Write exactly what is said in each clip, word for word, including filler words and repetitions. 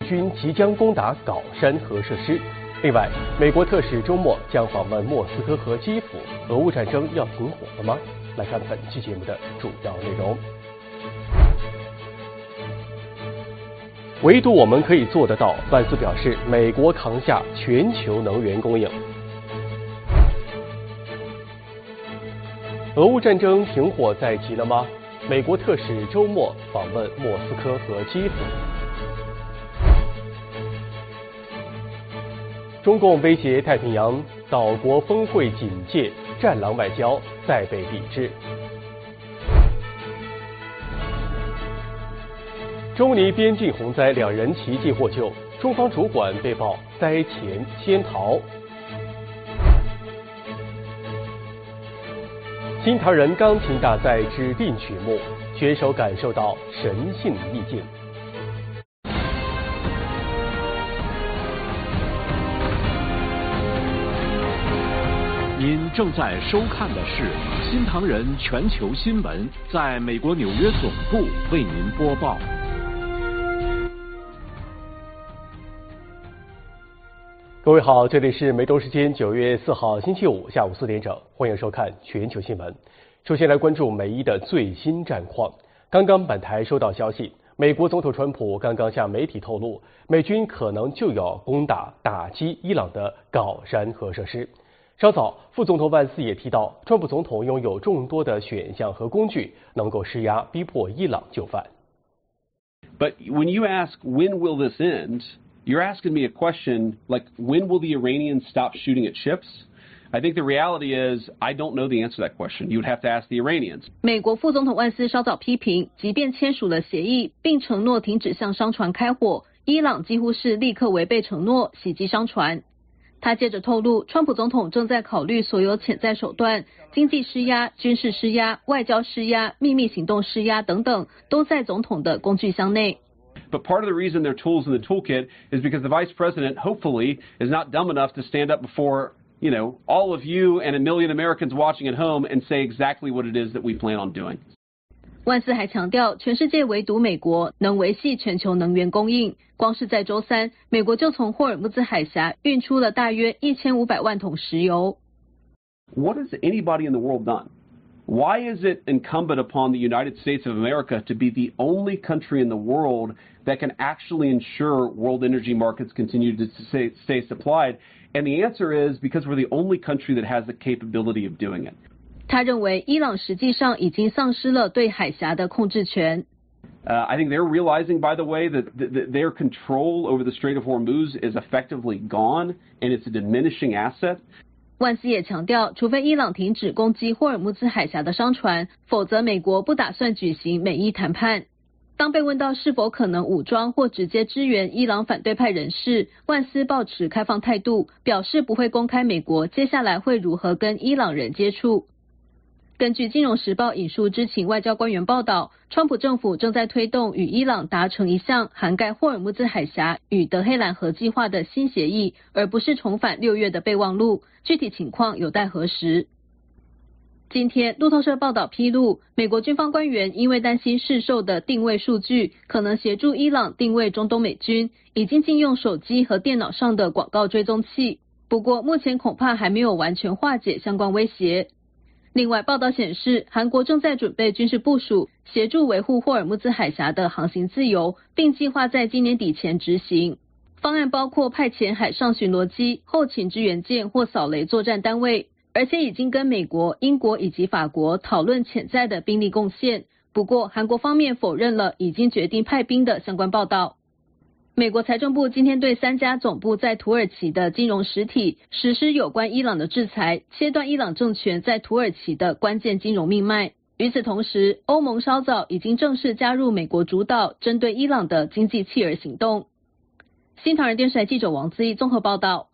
军即将攻打皋山核设施。另外，美国特使周末将访问莫斯科和基辅，俄乌战争要停火了吗？来看本期节目的主要内容。唯独我们可以做得到，万斯表示，美国扛下全球能源供应。俄乌战争停火在即了吗？美国特使周末访问莫斯科和基辅。中共威胁太平洋岛国峰会警戒，战狼外交再被抵制。中尼边境洪灾，两人奇迹获救，中方主管被曝灾前先逃。新唐人钢琴大赛指定曲目，选手感受到神性意境。 您正在收看的是新唐人全球新闻，在美国纽约总部为您播报。 各位好，这里是美东时间九月四号星期五下午四点整，欢迎收看全球新闻。首先来关注美伊的最新战况。刚刚本台收到消息，美国总统川普刚刚向媒体透露，美军可能就要攻打打击伊朗的皋山核设施。稍早，副总统万斯也提到，川普总统拥有众多的选项和工具，能够施压逼迫伊朗就范。 But when you ask when will this end, you're asking me a question like when will the Iranians stop shooting at ships? I think the reality is I don't know the answer to that question. You would have to ask the Iranians. 美国副总统万斯稍早批评，即便签署了协议，并承诺停止向商船开火，伊朗几乎是立刻违背承诺，袭击商船。他接着透露，川普总统正在考虑所有潜在手段，经济施压、军事施压、外交施压、秘密行动施压等等，都在总统的工具箱内。 But part of the reason they're tools in the toolkit is because the vice president, hopefully, is not dumb enough to stand up before, you know, all of you and a million Americans watching at home and say exactly what it is that we plan on doing. 万斯还强调，全世界唯独美国能维系全球能源供应。光是在周三，美国就从霍尔木兹海峡运出了大约一千五百万桶石油。 What has anybody in the world done? Why is it incumbent upon the United States of America to be the only country in the world that can actually ensure world energy markets continue to stay, stay supplied? And the answer is because we're the only country that has the capability of doing it. 他认为，伊朗实际上已经丧失了对海峡的控制权。 Uh, I think they're realizing, by the way, that, th- that their control over the Strait of Hormuz is effectively gone, and it's a diminishing asset. 万斯也强调，除非伊朗停止攻击霍尔木兹海峡的商船，否则美国不打算举行美伊谈判。当被问到是否可能武装或直接支援伊朗反对派人士，万斯抱持开放态度，表示不会公开美国接下来会如何跟伊朗人接触。根据《金融时报》引述知情外交官员报道，川普政府正在推动与伊朗达成一项涵盖霍尔木兹海峡与德黑兰河计划的新协议，而不是重返六月的备忘录。具体情况有待核实。今天，路透社报道披露，美国军方官员因为担心市售的定位数据可能协助伊朗定位中东美军，已经禁用手机和电脑上的广告追踪器。不过，目前恐怕还没有完全化解相关威胁。另外，报道显示，韩国正在准备军事部署，协助维护霍尔木兹海峡的航行自由，并计划在今年底前执行。方案包括派遣海上巡逻机、后勤支援舰或扫雷作战单位，而且已经跟美国、英国以及法国讨论潜在的兵力贡献。不过，韩国方面否认了已经决定派兵的相关报道。美国财政部今天对三家总部在土耳其的金融实体实施有关伊朗的制裁，切断伊朗政权在土耳其的关键金融命脉。与此同时，欧盟稍早已经正式加入美国主导针对伊朗的经济弃儿行动。新唐人电视台记者王资义综合报道。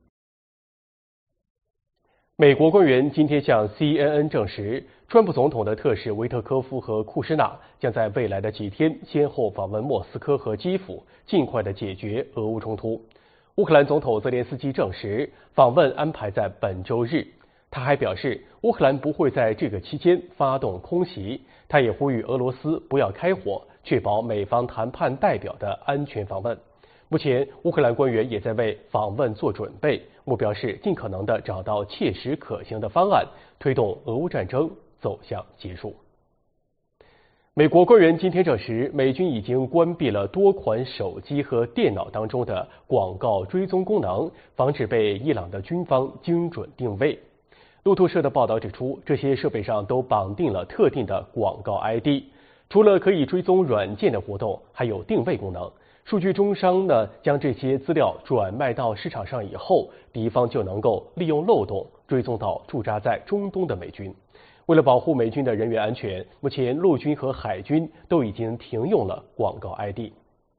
美国官员今天向 C N N 证实，川普总统的特使维特科夫和库什纳将在未来的几天先后访问莫斯科和基辅，尽快的解决俄乌冲突。乌克兰总统泽连斯基证实，访问安排在本周日。他还表示，乌克兰不会在这个期间发动空袭。他也呼吁俄罗斯不要开火，确保美方谈判代表的安全访问。 目前，乌克兰官员也在为访问做准备，目标是尽可能的找到切实可行的方案，推动俄乌战争走向结束。美国官员今天证实，美军已经关闭了多款手机和电脑当中的广告追踪功能，防止被伊朗的军方精准定位。路透社的报道指出，这些设备上都绑定了特定的广告 I D， 除了可以追踪软件的活动，还有定位功能。数据中商呢，将这些资料转卖到市场上以后，敌方就能够利用漏洞追踪到驻扎在中东的美军。为了保护美军的人员安全，目前陆军和海军都已经停用了广告 I D。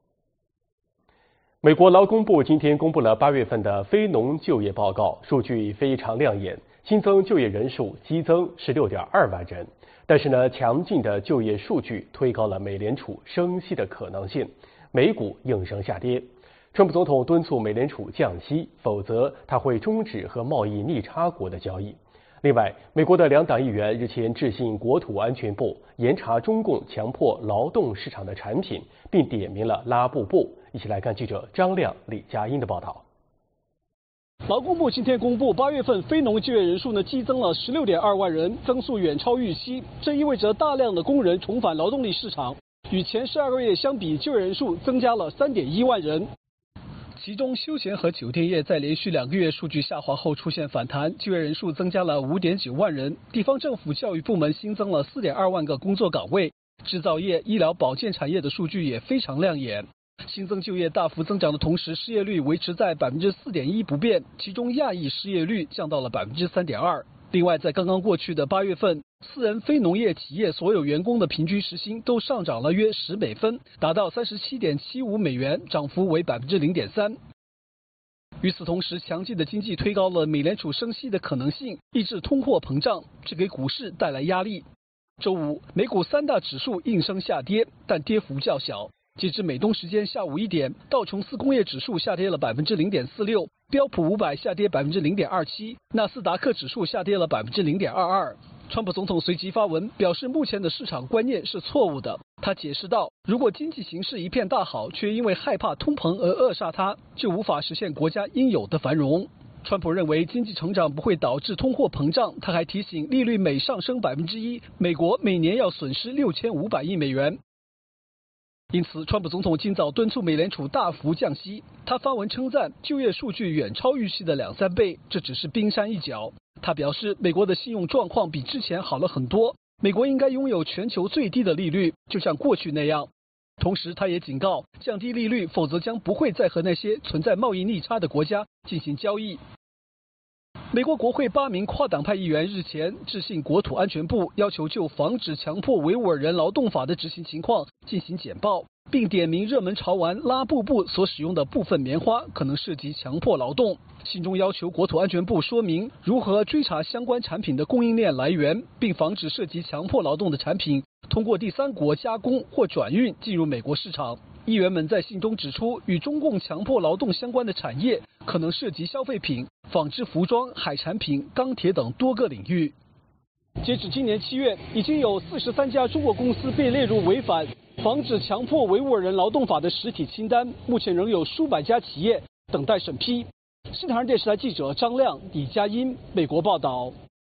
美国劳工部今天公布了八月份的非农就业报告，数据非常亮眼，新增就业人数激增十六点二万人。但是呢，强劲的就业数据推高了美联储升息的可能性。美股应声下跌，川普总统敦促美联储降息，否则他会终止和贸易逆差国的交易。另外，美国的两党议员日前致信国土安全部，严查中共强迫劳动市场的产品，并点名了拉布布。一起来看记者张亮、李佳音的报道。 劳工部今天公布，八月份非农就业人数呢激增了十六点二万人，增速远超预期，这意味着大量的工人重返劳动力市场。与前十二个月相比，就业人数增加了三点一万人。其中，休闲和酒店业在连续两个月数据下滑后出现反弹，就业人数增加了五点九万人。地方政府教育部门新增了四点二万个工作岗位。制造业、医疗保健产业的数据也非常亮眼。新增就业大幅增长的同时，失业率维持在百分之四点一不变，其中亚裔失业率降到了百分之三点二。另外，在刚刚过去的八月份，私人非农业企业所有员工的平均时薪都上涨了约十美分，达到三十七点七五美元，涨幅为百分之零点三。与此同时，强劲的经济推高了美联储升息的可能性，抑制通货膨胀，这给股市带来压力。周五，美股三大指数应声下跌，但跌幅较小。截至美东时间下午一点，道琼斯工业指数下跌了百分之零点四六，标普五百下跌百分之零点二七，纳斯达克指数下跌了百分之零点二二。川普总统随即发文表示，目前的市场观念是错误的。他解释道，如果经济形势一片大好，却因为害怕通膨而扼杀它，就无法实现国家应有的繁荣。川普认为经济成长不会导致通货膨胀，他还提醒，利率每上升百分之一，美国每年要损失六千五百亿美元。因此，川普总统今早敦促美联储大幅降息。他发文称赞就业数据远超预期的两三倍，这只是冰山一角。他表示，美国的信用状况比之前好了很多，美国应该拥有全球最低的利率，就像过去那样。同时，他也警告，降低利率，否则将不会再和那些存在贸易逆差的国家进行交易。美国国会八名跨党派议员日前致信国土安全部，要求就防止强迫维吾尔人劳动法的执行情况进行简报，并点名热门潮玩拉布布所使用的部分棉花可能涉及强迫劳动。信中要求国土安全部说明如何追查相关产品的供应链来源，并防止涉及强迫劳动的产品通过第三国加工或转运进入美国市场。议员们在信中指出，与中共强迫劳动相关的产业可能涉及消费品、纺织服装、海产品、钢铁等多个领域。截止今年七月，已经有四十三家中国公司被列入违反防止强迫维吾尔人劳动法的实体清单，目前仍有数百家企业等待审批。新唐人电视台记者张亮、李佳音，美国报道。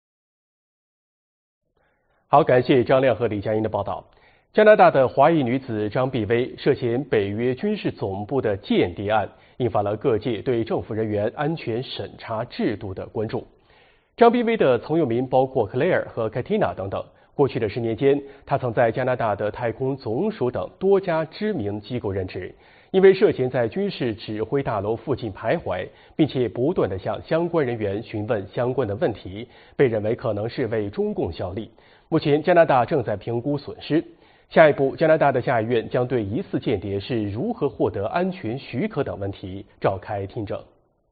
好，感谢张亮和李佳音的报道。加拿大的华裔女子张碧薇涉嫌北约军事总部的间谍案，引发了各界对政府人员安全审查制度的关注。张碧薇的从幼名包括 Claire 和 Katina 等等。过去的十年间，她曾在加拿大的太空总署等多家知名机构任职。因为涉嫌在军事指挥大楼附近徘徊，并且不断地向相关人员询问相关的问题，被认为可能是为中共效力。目前，加拿大正在评估损失。下一步，加拿大的下议院将对疑似间谍是如何获得安全许可等问题召开听证。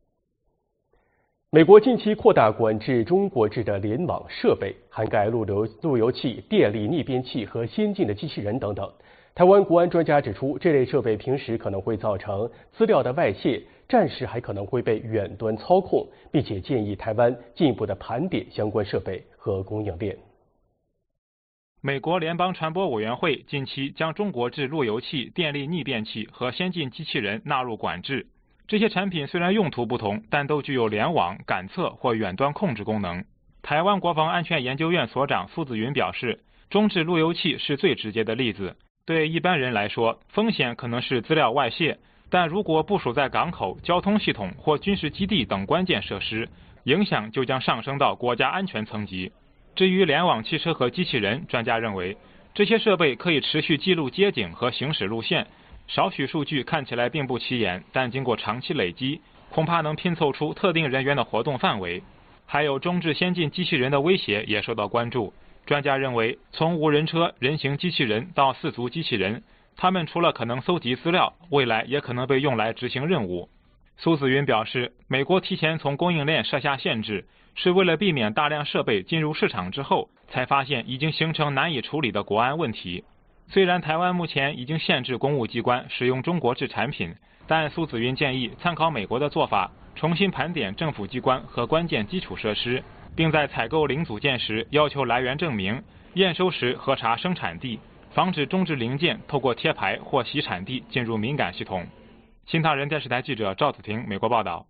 美国近期扩大管制中国制的联网设备，涵盖路由路由器、电力逆变器和先进的机器人等等。台湾国安专家指出，这类设备平时可能会造成资料的外泄，战时还可能会被远端操控，并且建议台湾进一步的盘点相关设备和供应链。 美国联邦传播委员会近期将中国制路由器、电力逆变器和先进机器人纳入管制。这些产品虽然用途不同，但都具有联网、感测或远端控制功能。台湾国防安全研究院所长苏子云表示，中制路由器是最直接的例子。对一般人来说，风险可能是资料外泄，但如果部署在港口、交通系统或军事基地等关键设施，影响就将上升到国家安全层级。至于联网汽车和机器人，专家认为这些设备可以持续记录街景和行驶路线，少许数据看起来并不起眼，但经过长期累积，恐怕能拼凑出特定人员的活动范围。还有中制先进机器人的威胁也受到关注。专家认为，从无人车、人形机器人到四足机器人，它们除了可能搜集资料，未来也可能被用来执行任务。苏子云表示，美国提前从供应链设下限制，是为了避免大量设备进入市场之后，才发现已经形成难以处理的国安问题。虽然台湾目前已经限制公务机关使用中国制产品，但苏子云建议参考美国的做法，重新盘点政府机关和关键基础设施，并在采购零组件时要求来源证明，验收时核查生产地，防止中制零件透过贴牌或洗产地进入敏感系统。新唐人电视台记者赵子婷美国报道。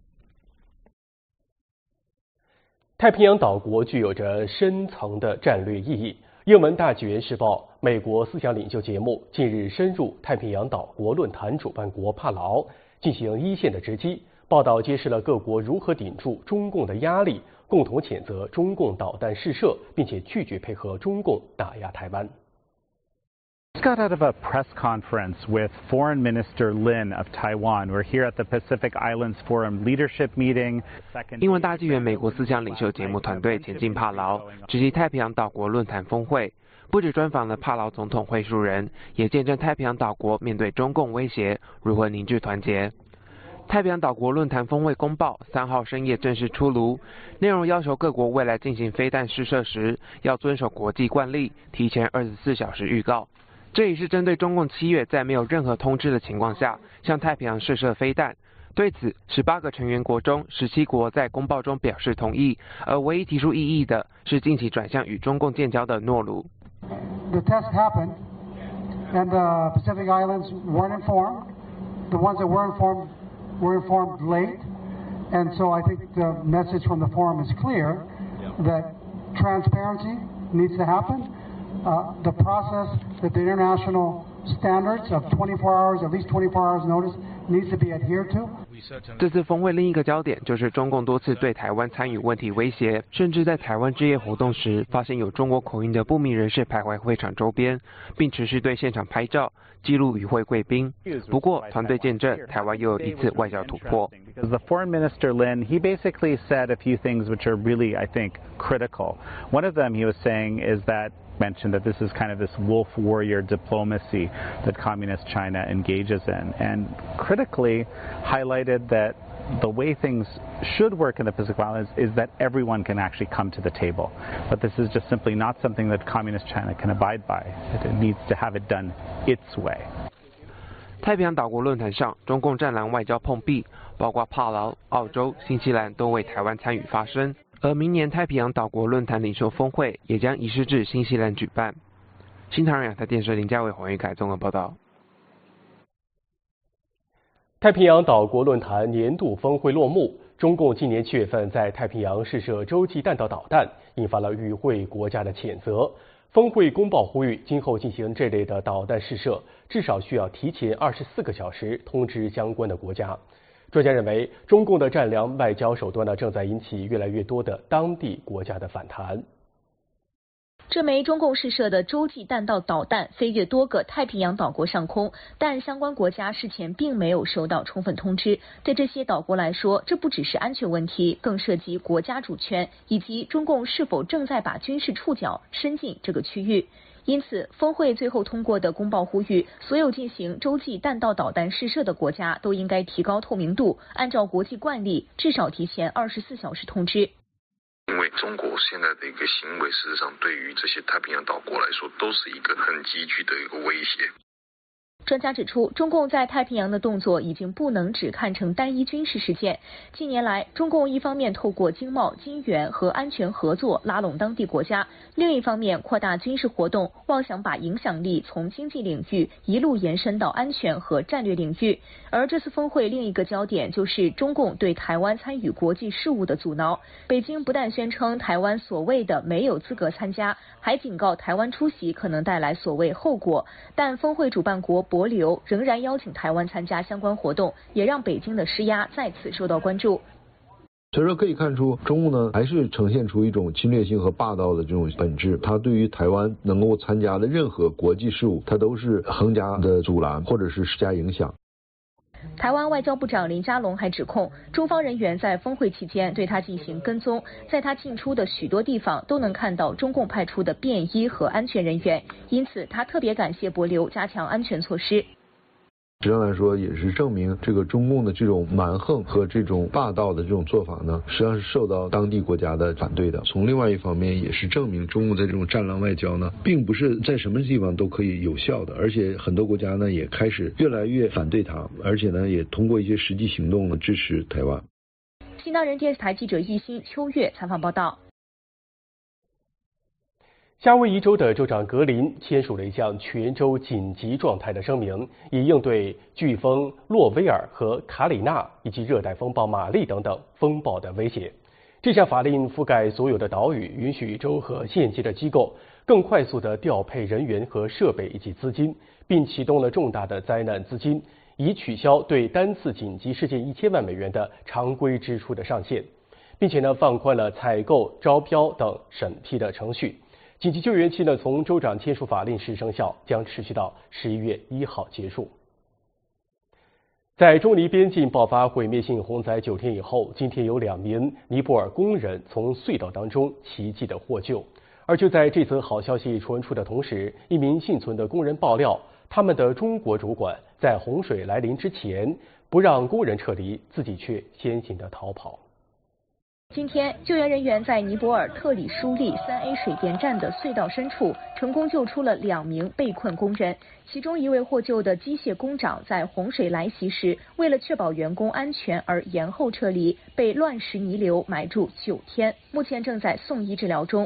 太平洋岛国具有着深层的战略意义。英文大纪元时报美国思想领袖节目近日深入太平洋岛国论坛主办国帕劳，进行一线的直击。报道揭示了各国如何顶住中共的压力，共同谴责中共导弹试射，并且拒绝配合中共打压台湾。 Just got out of a press conference with Foreign Minister Lin of Taiwan. We're here at the Pacific Islands Forum leadership meeting. 英文大纪元美国思想领袖节目团队前进帕劳，直击太平洋岛国论坛峰会。不止专访了帕劳总统会述人，也见证太平洋岛国面对中共威胁如何凝聚团结。太平洋岛国论坛峰会公报三号深夜正式出炉，内容要求各国未来进行飞弹试射时，要遵守国际惯例，提前二十四小时预告。这也是针对中共七月在没有任何通知的情况下向太平洋试射飞弹。对此，十八个成员国中十七国在公报中表示同意，而唯一提出异议的是近期转向与中共建交的诺鲁。 The test happened, and the Pacific Islands weren't informed. The ones that were informed were informed late, and so I think the message from the forum is clear that transparency needs to happen. Uh, the process that the international standards of twenty-four hours, at least twenty-four hours notice, needs to be adhered to. 这次峰会另一个焦点就是中共多次对台湾参与问题威胁，甚至在台湾之夜活动时发现有中国口音的不明人士徘徊会场周边，并持续对现场拍照记录与会贵宾。不过，团队见证台湾又有一次外交突破。 Because the foreign minister Lin, he basically said a few things which are really, I think, critical. One of them he was saying is that mentioned that this is kind of this wolf warrior diplomacy that communist China engages in, and critically highlighted that the way things should work in the Pacific Islands is that everyone can actually come to the table. But this is just simply not something that communist China can abide by. It needs to have it done its way. 太平洋岛国论坛上，中共战狼外交碰壁，包括帕劳、澳洲、新西兰都为台湾参与发声。而明年太平洋岛国论坛领袖峰会也将移师至新西兰举办。新唐人亚太电视林家伟、黄玉凯综合报道。 太平洋岛国论坛年度峰会落幕，中共今年七月份在太平洋试射洲际弹道导弹，引发了与会国家的谴责。峰会公报呼吁，今后进行这类的导弹试射，至少需要提前二十四个小时通知相关的国家。专家认为，中共的战狼外交手段呢，正在引起越来越多的当地国家的反弹。 这枚中共试射的洲际弹道导弹飞越多个太平洋岛国上空，但相关国家事前并没有收到充分通知。对这些岛国来说，这不只是安全问题，更涉及国家主权以及中共是否正在把军事触角伸进这个区域。因此，峰会最后通过的公报呼吁，所有进行洲际弹道导弹试射的国家都应该提高透明度，按照国际惯例，至少提前二十四小时通知。 因为中国现在的一个行为，事实上对于这些太平洋岛国来说，都是一个很急剧的一个威胁。 专家指出，中共在太平洋的动作已经不能只看成单一军事事件。近年来，中共一方面透过经贸、金援和安全合作拉拢当地国家，另一方面扩大军事活动，妄想把影响力从经济领域一路延伸到安全和战略领域。而这次峰会另一个焦点就是中共对台湾参与国际事务的阻挠。北京不但宣称台湾所谓的没有资格参加，还警告台湾出席可能带来所谓后果。但峰会主办国帛琉仍然邀请台湾参加相关活动，也让北京的施压再次受到关注。 所以说可以看出，中共呢还是呈现出一种侵略性和霸道的这种本质。它对于台湾能够参加的任何国际事务，它都是横加的阻拦或者是施加影响。 台湾外交部长林佳龙还指控，中方人员在峰会期间对他进行跟踪，在他进出的许多地方都能看到中共派出的便衣和安全人员，因此他特别感谢帛琉加强安全措施。 实际上来说，也是证明这个中共的这种蛮横和这种霸道的这种做法呢，实际上是受到当地国家的反对的。从另外一方面，也是证明中共在这种战狼外交呢，并不是在什么地方都可以有效的，而且很多国家呢也开始越来越反对它，而且呢也通过一些实际行动呢支持台湾。 新唐人电视台记者易鑫、秋月采访报道。 夏威夷州的州长格林签署了一项全州紧急状态的声明，以应对飓风洛威尔和卡里娜以及热带风暴玛丽等等风暴的威胁。这项法令覆盖所有的岛屿，允许州和县级的机构更快速地调配人员和设备以及资金，并启动了重大的灾难资金，以取消对单次紧急事件一千万美元的常规支出的上限，并且呢放宽了采购、招标等审批的程序。紧急救援期呢，从州长签署法令时生效，将持续到十一月一号结束。在中尼边境爆发毁灭性洪灾九天以后，今天有两名尼泊尔工人从隧道当中奇迹的获救。而就在这则好消息传出的同时，一名幸存的工人爆料，他们的中国主管在洪水来临之前不让工人撤离，自己却先行的逃跑。 今天，救援人员在尼泊尔特里舒利三 A 水电站的隧道深处成功救出了两名被困工人，其中一位获救的机械工长在洪水来袭时，为了确保员工安全而延后撤离，被乱石泥流埋住九天，目前正在送医治疗中。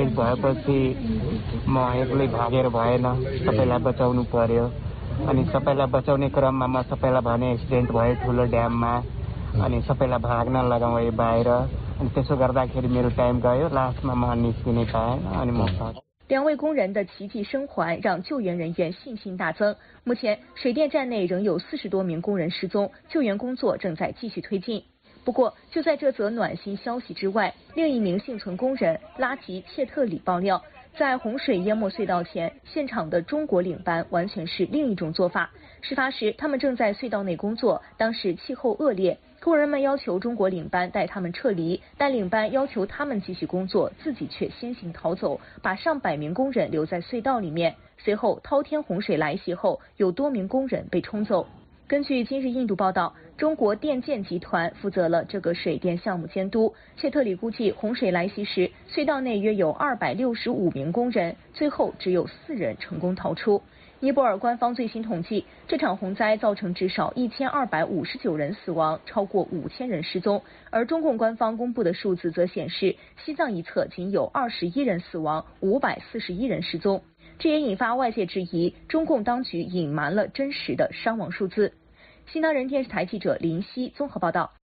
अनि सबैलाई भाग्न लगाए बाहिर अनि त्यसो गर्दाखेरि मेरो टाइम गयो लास्टमा म निस्किनै पाएन अनि म 两位工人的奇迹生还让救援人员信心大增。目前，水电站内仍有四十多名工人失踪，救援工作正在继续推进。不过，就在这则暖心消息之外，另一名幸存工人拉吉切特里爆料，在洪水淹没隧道前，现场的中国领班完全是另一种做法。事发时，他们正在隧道内工作，当时气候恶劣。工人们要求中国领班带他们撤离，但领班要求他们继续工作，自己却先行逃走，把上百名工人留在隧道里面。随后滔天洪水来袭后，有多名工人被冲走。根据今日印度报道，中国电建集团负责了这个水电项目监督。切特里估计，洪水来袭时，隧道内约有二百六十五名工人，最后只有四人成功逃出。尼泊尔官方最新统计，这场洪灾造成至少一千二百五十九人死亡，超过五千人失踪。而中共官方公布的数字则显示，西藏一侧仅有二十一人死亡，五百四十一人失踪。这也引发外界质疑，中共当局隐瞒了真实的伤亡数字。新唐人电视台记者林夕综合报道。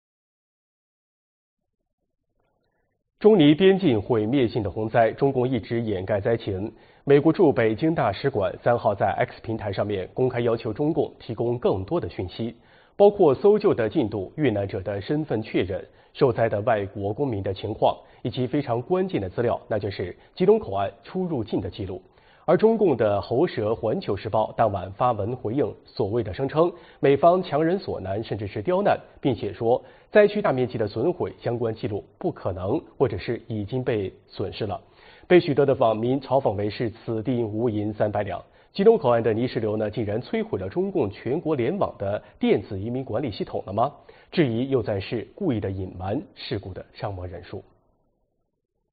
中尼边境毁灭性的洪灾，中共一直掩盖灾情。美国驻北京大使馆三号在 X 平台上面公开要求中共提供更多的讯息，包括搜救的进度、遇难者的身份确认、受灾的外国公民的情况，以及非常关键的资料，那就是吉隆口岸出入境的记录。而中共的喉舌《环球时报》当晚发文回应所谓的声称，美方强人所难，甚至是刁难，并且说灾区大面积的损毁，相关记录不可能或者是已经被损失了。被许多的网民嘲讽为是此地无银三百两。吉隆口岸的泥石流呢，竟然摧毁了中共全国联网的电子移民管理系统了吗？质疑又在是故意的隐瞒事故的伤亡人数。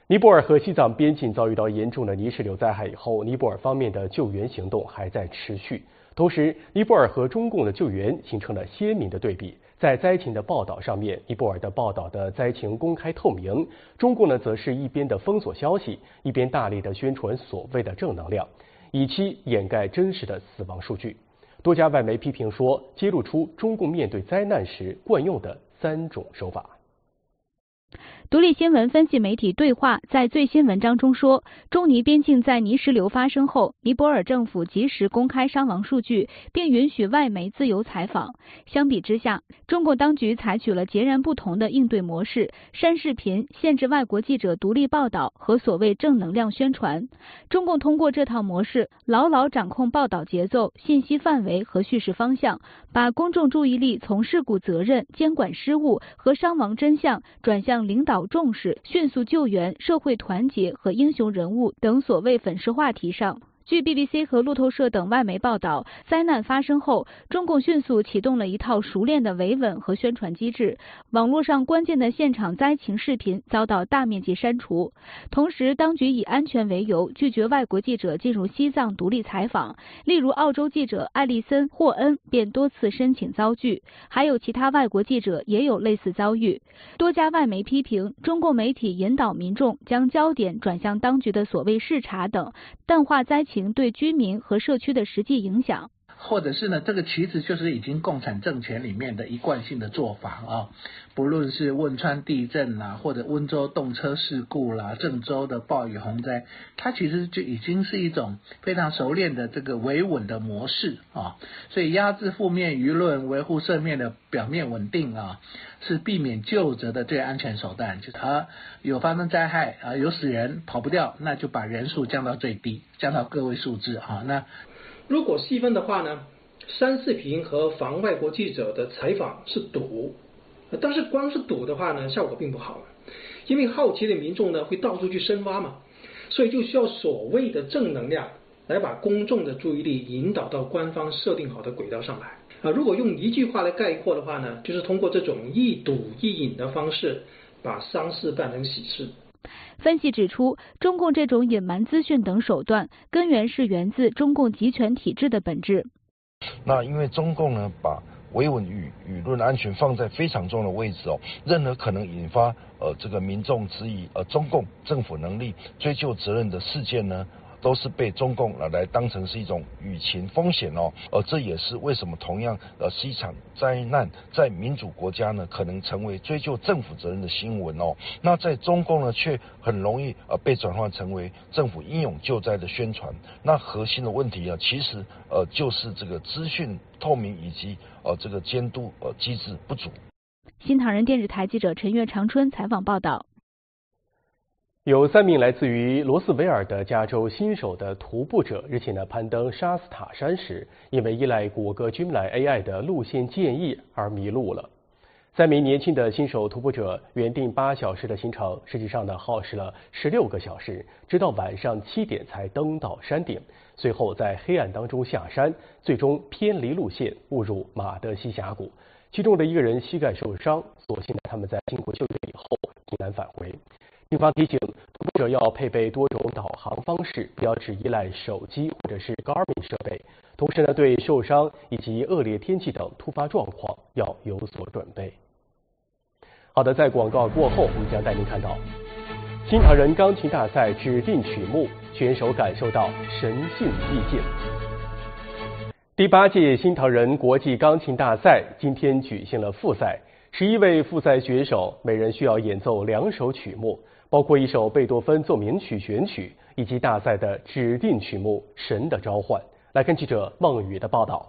尼泊尔和西藏边境遭遇到严重的泥石流灾害以后，尼泊尔方面的救援行动还在持续。同时，尼泊尔和中共的救援形成了鲜明的对比。在灾情的报道上面，尼泊尔的报道的灾情公开透明，中共呢则是一边的封锁消息，一边大力的宣传所谓的正能量，以期掩盖真实的死亡数据。多家外媒批评说，揭露出中共面对灾难时惯用的三种手法。 独立新闻分析媒体对话在最新文章中说，中尼边境在泥石流发生后，尼泊尔政府及时公开伤亡数据，并允许外媒自由采访。相比之下，中共当局采取了截然不同的应对模式，删视频、限制外国记者独立报道和所谓正能量宣传。中共通过这套模式，牢牢掌控报道节奏、信息范围和叙事方向，把公众注意力从事故责任、监管失误和伤亡真相转向领导重视、迅速救援、社会团结和英雄人物等所谓粉饰话题上。据 B B C 和路透社等外媒报道，灾难发生后，中共迅速启动了一套熟练的维稳和宣传机制，网络上关键的现场灾情视频遭到大面积删除。同时，当局以安全为由，拒绝外国记者进入西藏独立采访，例如澳洲记者艾利森·霍恩便多次申请遭拒，还有其他外国记者也有类似遭遇。多家外媒批评中共媒体引导民众将焦点转向当局的所谓视察等，淡化灾情对居民和社区的实际影响， 或者是呢，这个其实就是已经共产政权里面的一贯性的做法啊，不论是汶川地震啦，或者温州动车事故啦，郑州的暴雨洪灾，它其实就已经是一种非常熟练的这个维稳的模式啊，所以压制负面舆论，维护正面的表面稳定啊，是避免究责的最安全手段。就是它有发生灾害啊，有死人跑不掉，那就把人数降到最低，降到个位数字啊。那如果细分的话呢，删视频和防外国记者的采访是赌，但是光是赌的话呢，效果并不好，因为好奇的民众呢会到处去深挖嘛，所以就需要所谓的正能量来把公众的注意力引导到官方设定好的轨道上来啊。如果用一句话来概括的话呢，就是通过这种一赌一赢的方式，把丧事办成喜事。 分析指出，中共这种隐瞒资讯等手段，根源是源自中共集权体制的本质。 那因为中共呢，把维稳与舆论安全放在非常重要的位置哦，任何可能引发呃这个民众质疑呃中共政府能力追究责任的事件呢，都是被中共呃来当成是一种舆情风险哦，而这也是为什么同样呃是一场灾难，在民主国家呢可能成为追究政府责任的新闻哦，那在中共呢却很容易呃被转换成为政府英勇救灾的宣传。那核心的问题啊，其实呃就是这个资讯透明以及呃这个监督呃机制不足。 新唐人电视台记者陈月长春采访报道。 有三名来自于罗斯维尔的加州新手的徒步者，日前呢攀登沙斯塔山时，因为依赖谷歌 Gemini A I 的路线建议而迷路了。三名年轻的新手徒步者原定八小时的行程，实际上呢耗时了十六个小时，直到晚上七点才登到山顶。随后在黑暗当中下山，最终偏离路线，误入马德西峡谷。其中的一个人膝盖受伤，所幸他们在经过救援以后平安返回。警方提醒徒步者要配备多种导航方式，不要只依赖手机或者是 Garmin 设备。同时呢，对受伤以及恶劣天气等突发状况要有所准备。好的，在广告过后，我们将带您看到新唐人钢琴大赛指定曲目，选手感受到神性意境。第八届新唐人国际钢琴大赛今天举行了复赛，十一位复赛选手每人需要演奏两首曲目，包括一首贝多芬奏鸣曲选曲，以及大赛的指定曲目《神的召唤》。来看记者孟宇的报道。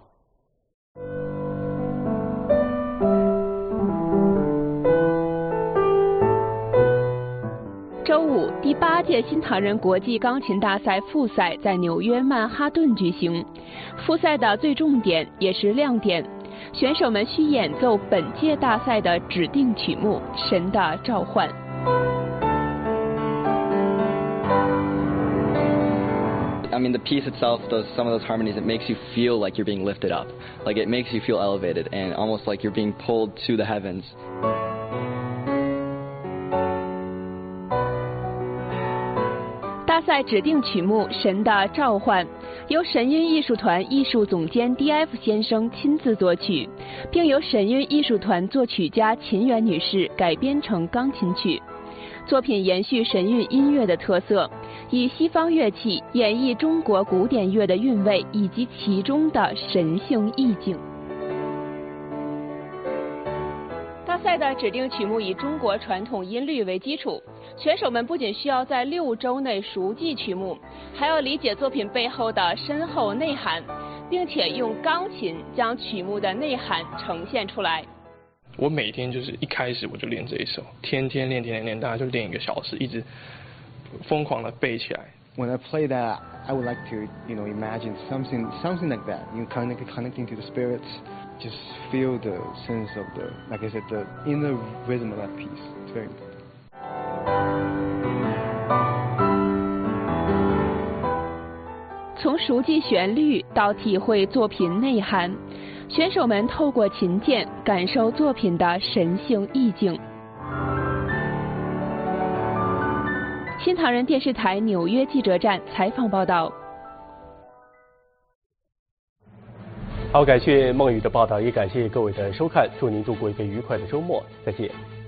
周五，第八届新唐人国际钢琴大赛复赛在纽约曼哈顿举行。复赛的最重点也是亮点，选手们需演奏本届大赛的指定曲目《神的召唤》。 I mean, the piece itself does some of those harmonies. It makes you feel like you're being lifted up, like it makes you feel elevated and almost like you're being pulled to the heavens. 赛指定曲目《神的召唤》，由神韵艺术团艺术总监 D F 先生亲自作曲，并由神韵艺术团作曲家秦媛女士改编成钢琴曲。作品延续神韵音乐的特色，以西方乐器演绎中国古典乐的韵味以及其中的神性意境。大赛的指定曲目以中国传统音律为基础，选手们不仅需要在六周内熟记曲目，还要理解作品背后的深厚内涵，并且用钢琴将曲目的内涵呈现出来。 我每天就是一开始我就练这一首，天天练，天天练，大概就练一个小时，一直疯狂的背起来。 When I play that, I would like to, you know, imagine something, something like that. You know, connect, connecting to the spirits, just feel the sense of the, like I said, the inner rhythm of that piece. It's very important. 从熟记旋律到体会作品内涵，选手们透过琴键感受作品的神性意境。新唐人电视台纽约记者站采访报道。 好，感谢孟宇的报道，也感谢各位的收看，祝您度过一个愉快的周末，再见。